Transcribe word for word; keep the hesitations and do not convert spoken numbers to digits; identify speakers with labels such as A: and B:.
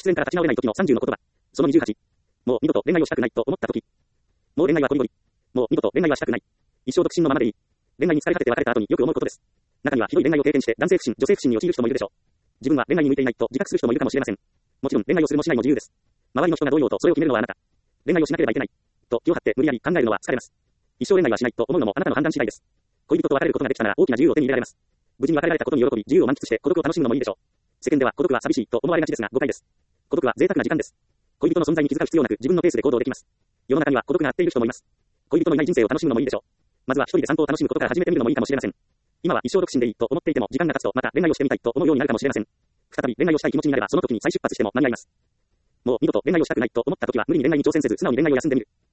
A: 煙から立ち直れない時のさんじゅうの言葉。そのにじゅうはち。もう二度と恋愛をしたくないと思った時。もう恋愛はこりごり。もう二度と恋愛はしたくない。一生独身のままでいい。恋愛に疲れ果てて別れた後によく思うことです。中にはひどい恋愛を経験して男性不信、女性不信に陥る人もいるでしょう。自分は恋愛に向いていないと自覚する人もいるかもしれません。もちろん恋愛をするもしないも自由です。周りの人がどう言おうとそれを決めるのはあなた。恋愛をしなければいけない。と気を張って無理やり考えるのは疲れます。一生恋愛はしないと思うのもあなたの判断次第です。恋人と別れることができたなら大きな自由を手に入れられます。無事に別れられたことに喜び、自由を満喫して孤独を楽しむのもいいでしょう。世間では孤独は寂しいと思われがちですが誤解です。孤独は贅沢な時間です。恋人の存在に気づかう必要なく自分のペースで行動できます。世の中には孤独が合っている人もいます。恋人のいない人生を楽しむのもいいでしょう。まずは一人で散歩を楽しむことから始めてみるのもいいかもしれません。今は一生独身でいいと思っていても時間が経つとまた恋愛をしてみたいと思うようになるかもしれません。再び恋愛をしたい気持ちになればその時に再出発しても間に合います。もう二度と恋愛をしたくないと思った時は無理に恋愛に挑戦せず素直に恋愛を休んでみる。